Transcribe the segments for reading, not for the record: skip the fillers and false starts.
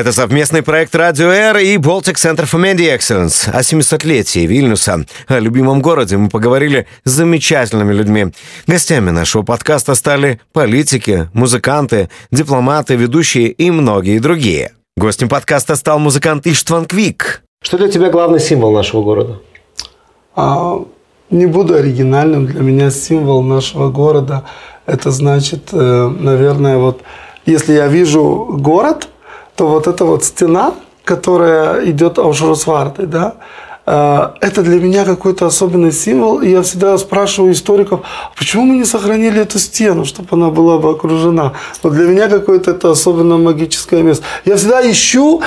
Это совместный проект Radio Air и Baltic Center for Media Excellence. О 700-летии Вильнюса, о любимом городе мы поговорили с замечательными людьми. Гостями нашего подкаста стали политики, музыканты, дипломаты, ведущие и многие другие. Гостем подкаста стал музыкант Иштван Квик. Что для тебя главный символ нашего города? Не буду оригинальным. Для меня символ нашего города – это значит, наверное, вот если я вижу город, то вот эта вот стена, которая идет Аушварцвартой, да, это для меня какой-то особенный символ. И я всегда спрашиваю историков, почему мы не сохранили эту стену, чтобы она была бы окружена. Вот для меня какое-то это особенно магическое место. Я всегда ищу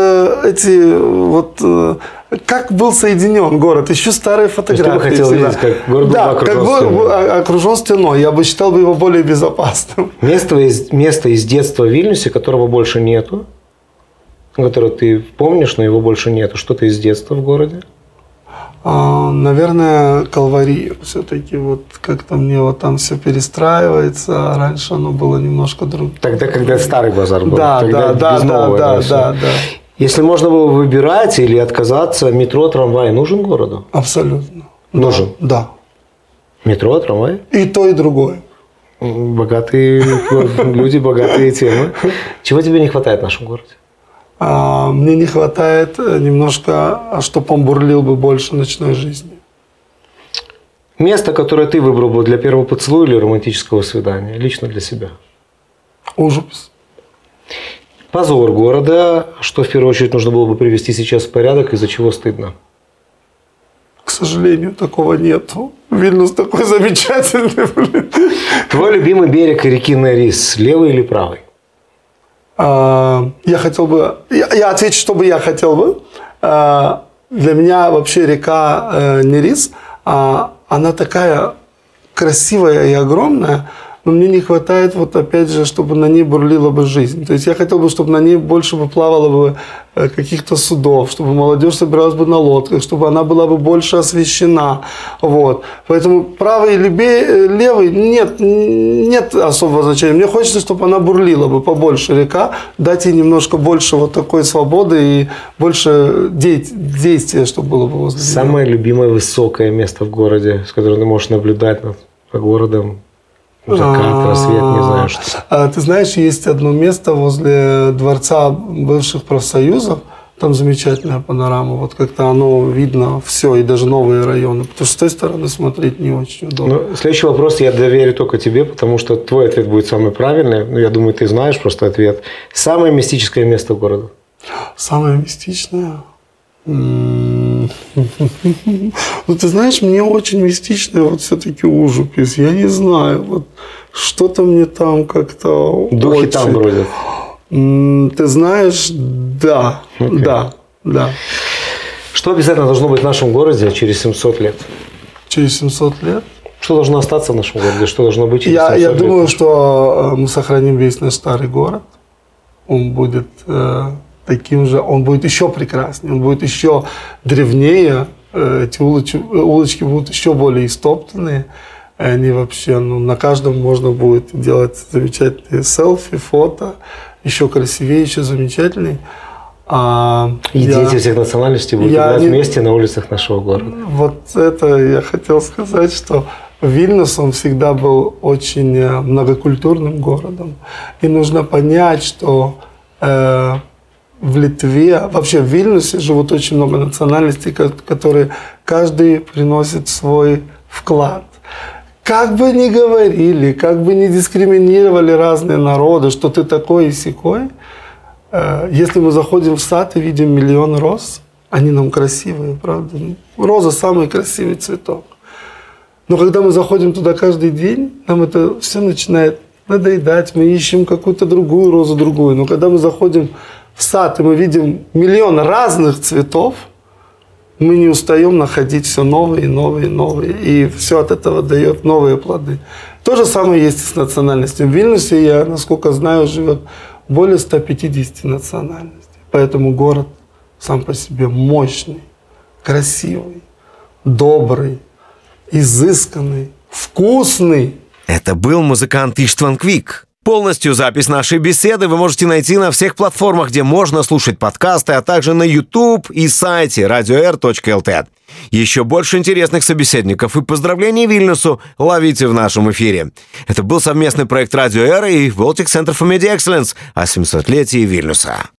как был соединен город, ищу старые фотографии. Ты бы хотел видеть, как город был окружен стеной. Я бы считал его более безопасным. Место из детства в Вильнюсе, которого больше нету, которое ты помнишь, но его больше нету. Что-то из детства в городе? Наверное, Калвария. Все-таки вот как-то мне вот там все перестраивается. Раньше оно было немножко другое. Тогда, когда старый базар был. Да. Если можно было выбирать или отказаться, метро, трамвай нужен городу? Абсолютно. Нужен? Да. Метро, трамвай? И то, и другое. Богатые люди, богатые темы. Чего тебе не хватает в нашем городе? Мне не хватает немножко, чтобы он бурлил бы больше ночной жизни. Место, которое ты выбрал бы для первого поцелуя или романтического свидания, лично для себя? Ужас. Позор города. Что в первую очередь нужно было бы привести сейчас в порядок, из-за чего стыдно? К сожалению, такого нету. Вильнюс такой замечательный. Твой любимый берег реки Нерис, левый или правый? Я хотел бы... Я отвечу, что бы я хотел бы. Для меня вообще река Нерис, она такая красивая и огромная, но мне не хватает, вот опять же, чтобы на ней бурлила бы жизнь. То есть я хотел бы, чтобы на ней больше бы плавало бы каких-то судов, чтобы молодежь собиралась бы на лодках, чтобы она была бы больше освещена. Вот. Поэтому правый или левый нет особого значения. Мне хочется, чтобы она бурлила бы побольше, река, дать ей немножко больше вот такой свободы и больше действия, чтобы было бы возле нее. Самое любимое высокое место в городе, с которым ты можешь наблюдать над городом? Закат, рассвет, не знаю что. Ты знаешь, есть одно место возле дворца бывших профсоюзов. Там замечательная панорама. Вот как-то оно видно все, и даже новые районы. Потому что с той стороны смотреть не очень удобно. Следующий вопрос я доверю только тебе, потому что твой ответ будет самый правильный. Я думаю, ты знаешь просто ответ. Самое мистическое место города? Самое мистичное? Ты знаешь, мне очень мистичный вот все-таки Ужупис. Я не знаю, вот что-то мне там как-то духи очень... там бродят. Ты знаешь, да. Что обязательно должно быть в нашем городе через 700 лет? Через 700 лет? Что должно остаться в нашем городе? Что должно быть через 700 лет? Я думаю, что мы сохраним весь наш старый город. Он будет... таким же, он будет еще прекраснее, он будет еще древнее, эти улочки будут еще более истоптанные, они вообще, на каждом можно будет делать замечательные селфи, фото, еще красивее, еще замечательнее. Дети всех национальностей будут играть вместе на улицах нашего города. Вот это я хотел сказать, что Вильнюс, он всегда был очень многокультурным городом, и нужно понять, что в Литве, вообще в Вильнюсе живут очень много национальностей, которые каждый приносит свой вклад. Как бы ни говорили, как бы ни дискриминировали разные народы, что ты такой и сякой, если мы заходим в сад и видим миллион роз, они нам красивые, правда? Роза – самый красивый цветок. Но когда мы заходим туда каждый день, нам это все начинает надоедать, мы ищем какую-то другую розу, другую. Но когда мы заходим в сад, и мы видим миллион разных цветов, мы не устаем находить все новые, новые, новые. И все от этого дает новые плоды. То же самое есть и с национальностью. В Вильнюсе, я, насколько знаю, живет более 150 национальностей. Поэтому город сам по себе мощный, красивый, добрый, изысканный, вкусный. Это был музыкант Иштван Квик. Полностью запись нашей беседы вы можете найти на всех платформах, где можно слушать подкасты, а также на YouTube и сайте radio.r.lt. Еще больше интересных собеседников и поздравлений Вильнюсу ловите в нашем эфире. Это был совместный проект Radio Air и Baltic Center for Media Excellence о 700-летии Вильнюса.